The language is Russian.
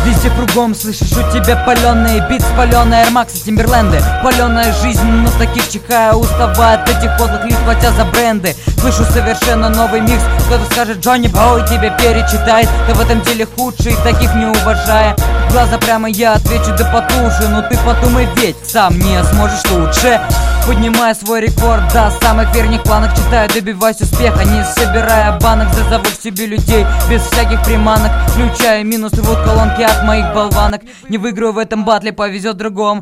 Везде кругом слышишь, у тебя паленые бит, паленые Air Max и Тимберленды. Паленая жизнь, но таких чихая уставая от этих подлых лиц, платя за бренды. Слышу совершенно новый микс. Кто-то скажет: Джонни Бой тебе перечитает, ты в этом деле худший, таких не уважая. В глаза прямо я отвечу: да потуже. Ну ты подумай, ведь сам не сможешь лучше. Поднимая свой рекорд до самых верхних планок, читаю, добиваюсь успеха, не собирая банок. Зазову к себе людей без всяких приманок, включая минус, рвут колонки от моих болванок. Не выиграю в этом батле, повезет другому.